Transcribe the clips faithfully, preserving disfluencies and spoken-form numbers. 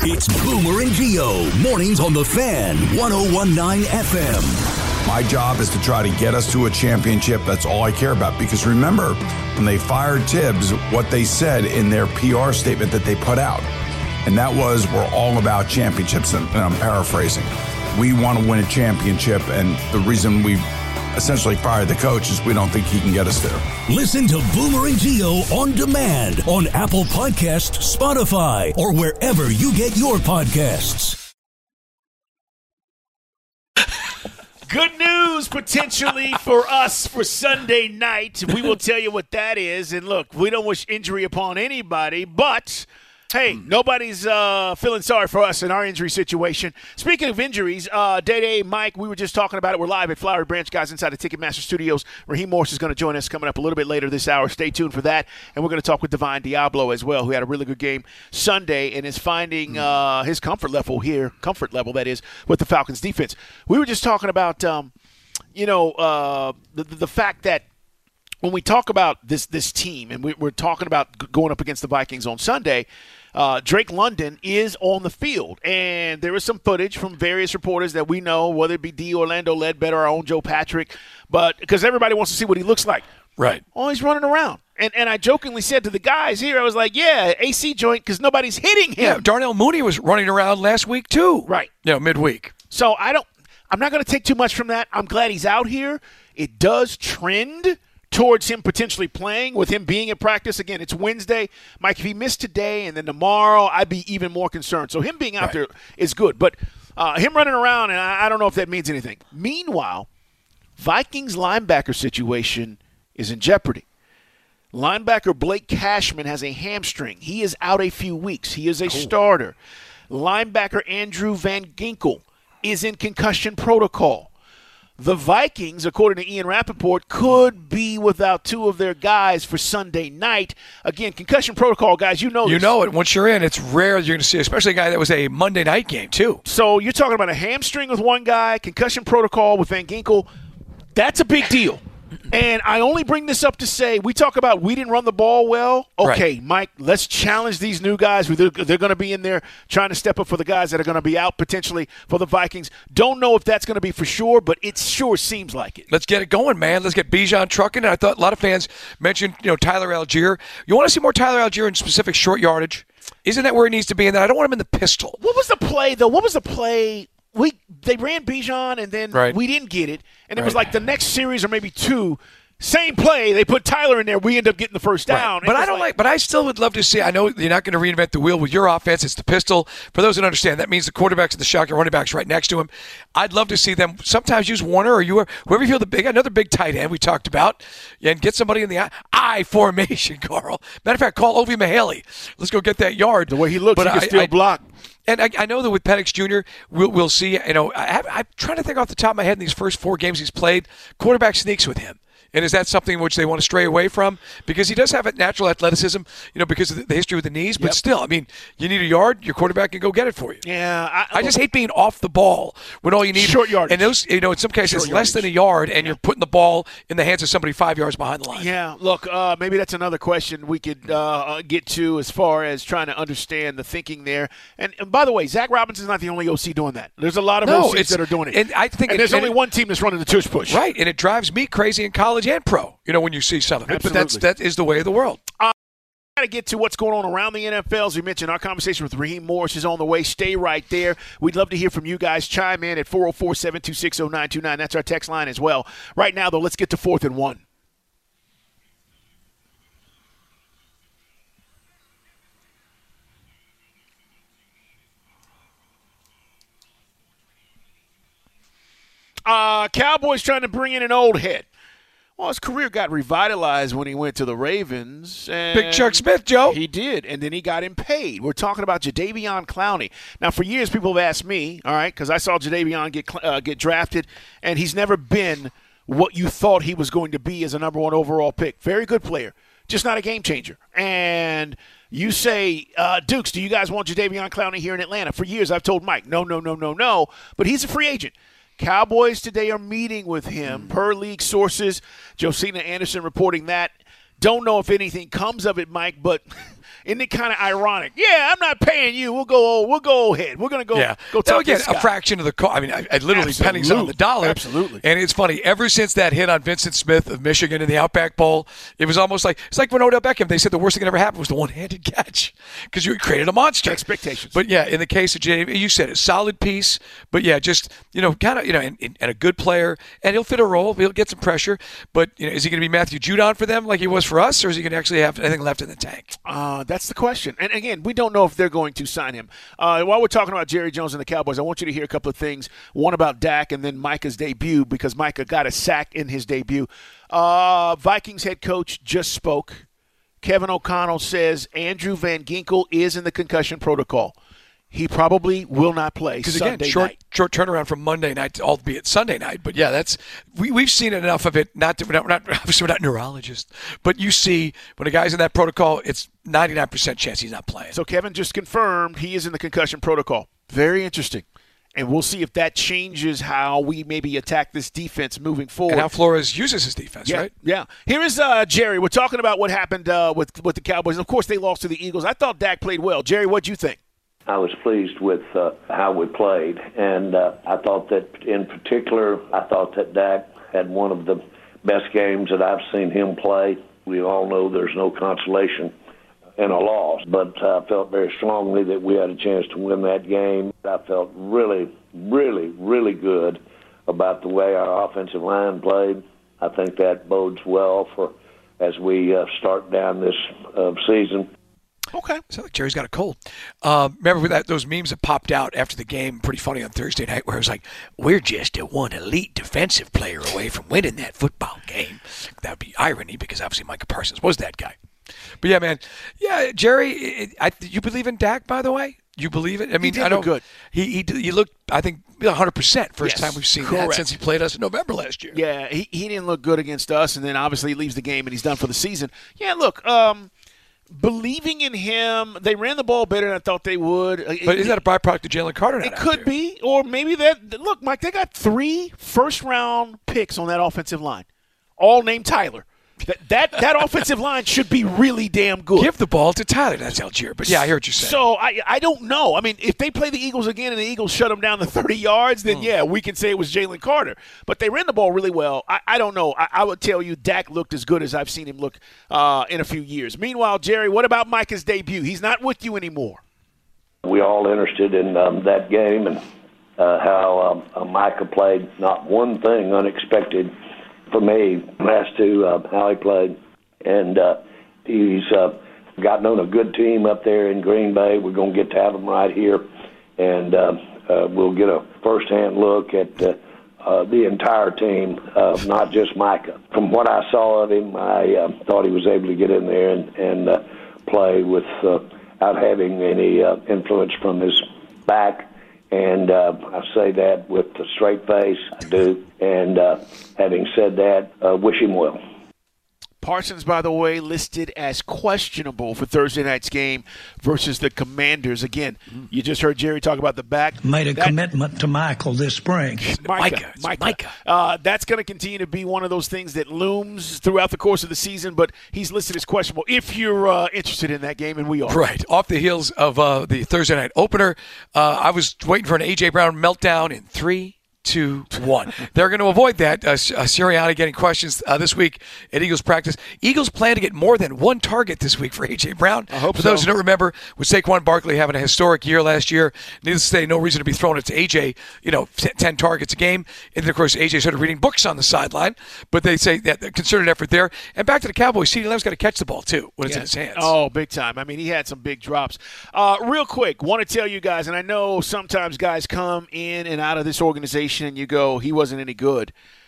It's Boomer and Gio, mornings on The Fan, one oh one point nine F M. My job is to try to get us to a championship. That's all I care about. Because remember, when they fired Tibbs, what they said in their P R statement that they put out, and that was, we're all about championships, and, and I'm paraphrasing. We want to win a championship, and the reason we essentially fired the coach is we don't think he can get us there. Listen to Boomer and Gio on demand on Apple Podcasts, Spotify, or wherever you get your podcasts. Good news, potentially, for us for Sunday night. We will tell you what that is. And, look, we don't wish injury upon anybody, but, hey, nobody's uh, feeling sorry for us in our injury situation. Speaking of injuries, uh, Day-Day, Mike, we were just talking about it. We're live at Flowery Branch, guys, inside the Ticketmaster Studios. Raheem Morris is going to join us coming up a little bit later this hour. Stay tuned for that. And we're going to talk with Divine Diablo as well, who had a really good game Sunday and is finding uh, his comfort level here, comfort level, that is, with the Falcons defense. We were just talking about, um, you know, uh, the, the fact that when we talk about this this team, and we, we're talking about going up against the Vikings on Sunday, uh, Drake London is on the field. And there is some footage from various reporters that we know, whether it be D. Orlando Ledbetter, our own Joe Patrick, but because everybody wants to see what he looks like. Right. Oh, he's running around. And and I jokingly said to the guys here, I was like, yeah, A C joint because nobody's hitting him. Yeah, Darnell Mooney was running around last week too. Right. You know, midweek. So I don't, I'm not going to take too much from that. I'm glad he's out here. It does trend towards him potentially playing, with him being in practice. Again, it's Wednesday. Mike, if he missed today and then tomorrow, I'd be even more concerned. So him being out right. there is good. But uh, him running around, and I, I don't know if that means anything. Meanwhile, Vikings linebacker situation is in jeopardy. Linebacker Blake Cashman has a hamstring. He is out a few weeks. He is a cool. starter. Linebacker Andrew Van Ginkel is in concussion protocol. The Vikings, according to Ian Rappaport, could be without two of their guys for Sunday night. Again, concussion protocol, guys, you know this. You know it. Once you're in, it's rare you're going to see, especially a guy that was a Monday night game, too. So you're talking about a hamstring with one guy, concussion protocol with Van Ginkel. That's a big deal. And I only bring this up to say, we talk about we didn't run the ball well. Okay, right. Mike, let's challenge these new guys. They're, they're going to be in there trying to step up for the guys that are going to be out potentially for the Vikings. Don't know if that's going to be for sure, but it sure seems like it. Let's get it going, man. Let's get Bijan trucking. And I thought a lot of fans mentioned, you know, Tyler Algier. You want to see more Tyler Algier in specific short yardage? Isn't that where he needs to be in that? I don't want him in the pistol. What was the play, though? What was the play? We They ran Bijan, and then right. we didn't get it. And it right. was like the next series or maybe two, same play, they put Tyler in there. We end up getting the first down. Right. But I don't like, like – but I still would love to see – I know you're not going to reinvent the wheel with your offense. It's the pistol. For those that understand, that means the quarterback's at the shotgun, running back's right next to him. I'd love to see them sometimes use Warner or you, whoever you feel the big – another big tight end we talked about, and get somebody in the I, I formation, Carl. Matter of fact, call Ovi Mahaley. Let's go get that yard. The way he looks, but he can I, still I, block. And I, I know that with Penix Junior, we'll, we'll see. You know, I have, I'm trying to think off the top of my head in these first four games he's played, quarterback sneaks with him. And is that something which they want to stray away from? Because he does have a natural athleticism, you know, because of the history with the knees. But yep. still, I mean, you need a yard, your quarterback can go get it for you. Yeah. I, I just hate being off the ball when all you need – short yardage. And those, you know, in some cases, it's less than a yard, and yeah. you're putting the ball in the hands of somebody five yards behind the line. Yeah. Look, uh, maybe that's another question we could uh, get to as far as trying to understand the thinking there. And, and by the way, Zach Robinson's not the only O C doing that. There's a lot of no, O Cs that are doing it. And I think and it, there's and only it, one team that's running the tush push. Right, and it drives me crazy in college and pro, you know, when you see some of it. But that's, that is the way of the world. Uh, got to get to what's going on around the N F L. As we mentioned, our conversation with Raheem Morris is on the way. Stay right there. We'd love to hear from you guys. Chime in at four oh four, seven two six, oh nine two nine. That's our text line as well. Right now, though, let's get to fourth and one. Uh, Cowboys trying to bring in an old head. Well, his career got revitalized when he went to the Ravens. And Big Chuck Smith, Joe. He did, and then he got him paid. We're talking about Jadeveon Clowney. Now, for years, people have asked me, all right, because I saw Jadeveon get uh, get drafted, and he's never been what you thought he was going to be as a number one overall pick. Very good player, just not a game changer. And you say, uh, Dukes, do you guys want Jadeveon Clowney here in Atlanta? For years, I've told Mike, no, no, no, no, no, but he's a free agent. Cowboys today are meeting with him, per league sources. Josina Anderson reporting that. Don't know if anything comes of it, Mike, but Isn't it kind of ironic? Yeah, I'm not paying you. We'll go. We'll go ahead. We're gonna go. Yeah. Go Now, talk again, to this guy. a fraction of the cost. I mean, I, I literally Absolutely. pennies on the dollar. Absolutely. And it's funny. Ever since that hit on Vincent Smith of Michigan in the Outback Bowl, it was almost like it's like when Odell Beckham. They said the worst thing that ever happened was the one-handed catch because you created a monster. Expectations. But yeah, in the case of Jay, you said it, solid piece. But yeah, just you know, kind of you know, and, and a good player, and he'll fit a role. He'll get some pressure. But you know, is he going to be Matthew Judon for them like he was for us, or is he going to actually have anything left in the tank? Uh, that's the question. And again, we don't know if they're going to sign him. Uh, while we're talking about Jerry Jones and the Cowboys, I want you to hear a couple of things. One about Dak and then Micah's debut because Micah got a sack in his debut. Uh, Vikings head coach just spoke. Kevin O'Connell says Andrew Van Ginkel is in the concussion protocol. He probably will not play Because Sunday again, short night. short turnaround from Monday night to albeit Sunday night. But yeah, that's we we've seen enough of it. Not to, we're not, we're not obviously we're not neurologists, but you see when a guy's in that protocol, it's ninety-nine percent chance he's not playing. So Kevin just confirmed he is in the concussion protocol. Very interesting. And we'll see if that changes how we maybe attack this defense moving forward. And how Flores uses his defense, yeah, right? Yeah. Here is uh, Jerry. We're talking about what happened uh, with with the Cowboys. And of course, they lost to the Eagles. I thought Dak played well. Jerry, what'd you think? I was pleased with uh, how we played, and uh, I thought that in particular, I thought that Dak had one of the best games that I've seen him play. We all know there's no consolation in a loss, but I uh, felt very strongly that we had a chance to win that game. I felt really, really, really good about the way our offensive line played. I think that bodes well for as we uh, start down this uh, season. Okay. Sounds like Jerry's got a cold. Um, remember that those memes that popped out after the game, pretty funny on Thursday night, where it was like, we're just a one elite defensive player away from winning that football game. That would be irony because obviously Micah Parsons was that guy. But yeah, man, yeah, Jerry, it, I, you believe in Dak, by the way? You believe it? I mean, did I know look good. He he he looked, I think, one hundred percent. First Yes, time we've seen correct. that since he played us in November last year. Yeah, he, he didn't look good against us, and then obviously he leaves the game and he's done for the season. Yeah, look, um, believing in him, they ran the ball better than I thought they would. But is that a byproduct of Jalen Carter? It not out could there? be, or maybe that. Look, Mike, they got three first-round picks on that offensive line, all named Tyler. That that, that offensive line should be really damn good. Give the ball to Tyler. That's Algier. But yeah, I hear what you're saying. So I I don't know. I mean, if they play the Eagles again and the Eagles shut them down to thirty yards, then mm. yeah, we can say it was Jalen Carter. But they ran the ball really well. I, I don't know. I, I would tell you Dak looked as good as I've seen him look uh, in a few years. Meanwhile, Jerry, what about Micah's debut? He's not with you anymore. We all interested in um, that game and uh, how um, uh, Micah played. Not one thing unexpected for me as to uh, how he played. And uh, he's uh, gotten on a good team up there in Green Bay. We're going to get to have him right here. And uh, uh, we'll get a first-hand look at uh, uh, the entire team, uh, not just Micah. From what I saw of him, I uh, thought he was able to get in there and, and uh, play without uh, having any uh, influence from his back. And uh, I say that with a straight face, I do. And uh, having said that, uh, wish him well. Parsons, by the way, listed as questionable for Thursday night's game versus the Commanders. Again, you just heard Jerry talk about the back. Made a that, commitment to Michael this spring. Micah. Micah. Micah. Micah. Uh, that's going to continue to be one of those things that looms throughout the course of the season, but he's listed as questionable if you're uh, interested in that game, and we are. Right. Off the heels of uh, the Thursday night opener, uh, I was waiting for an A J. Brown meltdown in three, two, one. They're going to avoid that. Uh, uh, Sirianni getting questions uh, this week at Eagles practice. Eagles plan to get more than one target this week for A J. Brown. I hope for so. those who don't remember, with Saquon Barkley having a historic year last year, needless to say, no reason to be throwing it to A J, you know, ten targets a game. And then, of course, A J started reading books on the sideline. But they say that concerted effort there. And back to the Cowboys, CeeDee Lamb's got to catch the ball, too, when it's Yeah. in his hands. Oh, big time. I mean, he had some big drops. Uh, real quick, want to tell you guys, and I know sometimes guys come in and out of this organization and you go, he wasn't any good.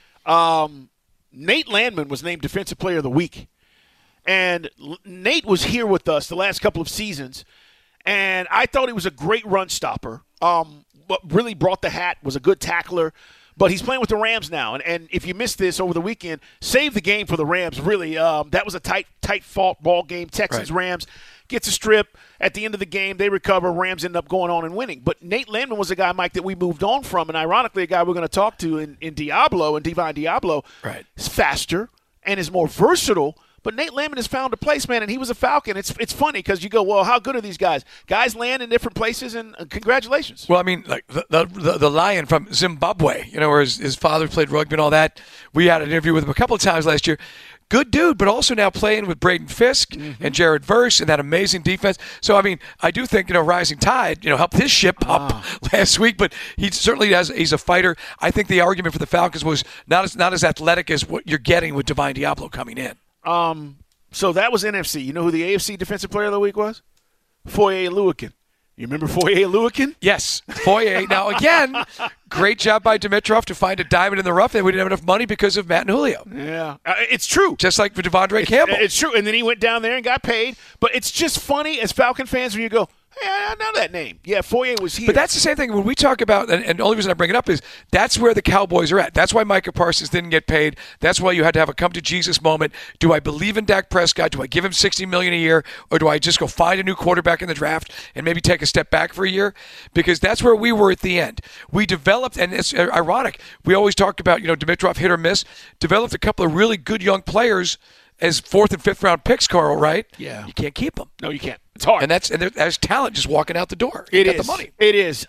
Um, Nate Landman was named Defensive Player of the Week. And L- Nate was here with us the last couple of seasons, and I thought he was a great run stopper. Um, but really brought the hat, was a good tackler. But he's playing with the Rams now, and, and if you missed this over the weekend, save the game for the Rams, really. Um, that was a tight, tight fought ball game. Texans-Rams gets a strip. At the end of the game, they recover. Rams end up going on and winning. But Nate Landman was a guy, Mike, that we moved on from, and ironically, a guy we're going to talk to in, in Diablo, and Divine Diablo. Right. Is faster and is more versatile, But Nate Landman has found a place, man, and he was a Falcon. It's it's funny because you go, well, how good are these guys? Guys land in different places, and uh, congratulations. Well, I mean, like the, the the the Lion from Zimbabwe, you know, where his, his father played rugby and all that. We had an interview with him a couple of times last year. Good dude, but also now playing with Braden Fisk mm-hmm. and Jared Verse and that amazing defense. So, I mean, I do think, you know, Rising Tide, you know, helped his ship up ah. last week, but he certainly has, he's a fighter. I think the argument for the Falcons was not as not as athletic as what you're getting with Divine Diablo coming in. Um, so that was N F C. You know who the A F C Defensive Player of the Week was? Foye Oluokun. You remember Foye Oluokun? Yes, Foye. Now, again, great job by Dimitrov to find a diamond in the rough. They we didn't have enough money because of Matt and Julio. Yeah, uh, it's true. Just like for Devondre it's, Campbell. It's true. And then he went down there and got paid. But it's just funny as Falcon fans when you go, hey, I know that name. Yeah, Foye was here. But that's the same thing when we talk about, and, and the only reason I bring it up is that's where the Cowboys are at. That's why Micah Parsons didn't get paid. That's why you had to have a come-to-Jesus moment. Do I believe in Dak Prescott? Do I give him sixty million dollars a year? Or do I just go find a new quarterback in the draft and maybe take a step back for a year? Because that's where we were at the end. We developed, and it's ironic, we always talked about, you know, Dimitrov hit or miss, developed a couple of really good young players as fourth and fifth round picks, Carl, right? Yeah. You can't keep them. No, you can't. It's hard. And that's and there's talent just walking out the door. You it got is. the money. It is.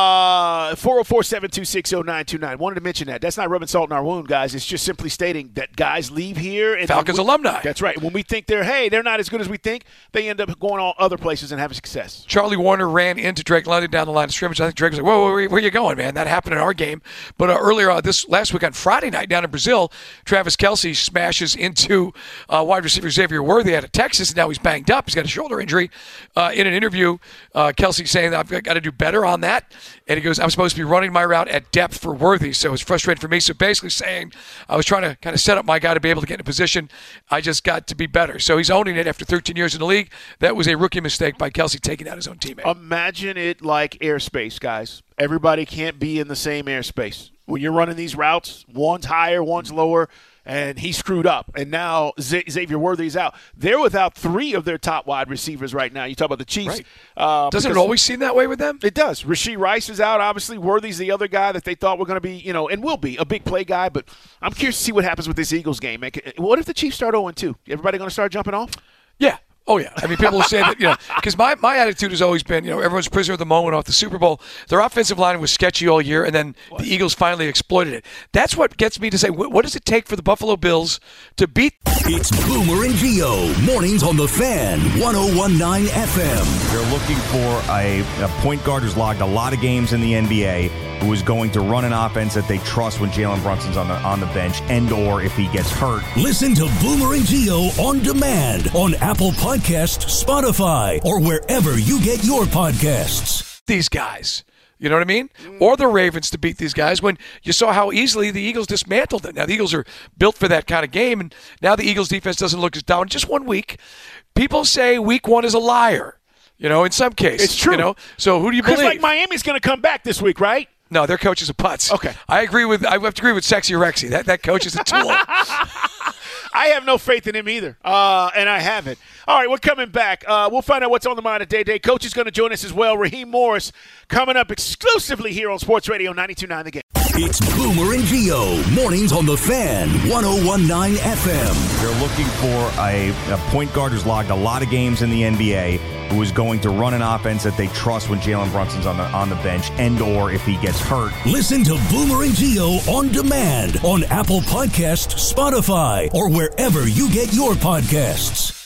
Uh, four oh four, seven two six, oh nine two nine. Wanted to mention that. That's not rubbing salt in our wound, guys. It's just simply stating that guys leave here. And Falcons we, alumni. That's right. When we think they're, hey, they're not as good as we think, they end up going all other places and having success. Charlie Warner ran into Drake London down the line of scrimmage. I think Drake was like, whoa, whoa where, where are you going, man? That happened in our game. But uh, earlier uh, this last week on Friday night down in Brazil, Travis Kelce smashes into uh, wide receiver Xavier Worthy out of Texas, and now he's banged up. He's got a shoulder injury. Uh, in an interview, uh, Kelce saying that I've got to do better on that. And he goes, I'm supposed to be running my route at depth for Worthy, so it's frustrating for me. So basically saying I was trying to kind of set up my guy to be able to get in a position. I just got to be better. So he's owning it after thirteen years in the league. That was a rookie mistake by Kelce taking out his own teammate. Imagine it like airspace, guys. Everybody can't be in the same airspace. When you're running these routes, one's higher, one's lower, and he screwed up. And now Xavier Worthy's out. They're without three of their top wide receivers right now. You talk about the Chiefs. Right. Uh, Doesn't it always seem that way with them? It does. Rashee Rice is out. Obviously, Worthy's the other guy that they thought were going to be, you know, and will be a big play guy. But I'm curious to see what happens with this Eagles game. Man. What if the Chiefs start oh and two? Everybody going to start jumping off? Yeah. Oh, yeah. I mean, people will say that, you know, because my, my attitude has always been, you know, everyone's prisoner of the moment off the Super Bowl. Their offensive line was sketchy all year, and then what? the Eagles finally exploited it. That's what gets me to say, what, what does it take for the Buffalo Bills to beat? It's Boomer and Gio, mornings on The Fan, one oh one point nine F M. They're looking for a, a point guard who's logged a lot of games in the N B A, who is going to run an offense that they trust when Jalen Brunson's on the on the bench, and or if he gets hurt. Listen to Boomer and Gio on demand on Apple Podcasts, Spotify, or wherever you get your podcasts. These guys. You know what I mean? Or the Ravens to beat these guys when you saw how easily the Eagles dismantled it. Now, the Eagles are built for that kind of game, and now the Eagles defense doesn't look as down. Just one week. People say week one is a liar, you know, in some cases. It's true. You know? So who do you believe? Because, like, Miami's going to come back this week, right? No, their coach is a putz. Okay. I agree with I have to agree with Sexy Rexy. That that coach is a tool. I have no faith in him either, uh, and I haven't. All right, we're coming back. Uh, we'll find out what's on the mind of Day Day. Coach is going to join us as well. Raheem Morris coming up exclusively here on Sports Radio ninety-two point nine The Game. It's Boomer and Gio, mornings on The Fan, one oh one point nine F M. They're looking for a, a point guard who's logged a lot of games in the N B A, who is going to run an offense that they trust when Jalen Brunson's on the on the bench, and or if he gets hurt. Listen to Boomer and Gio on demand on Apple Podcasts, Spotify, or wherever you get your podcasts.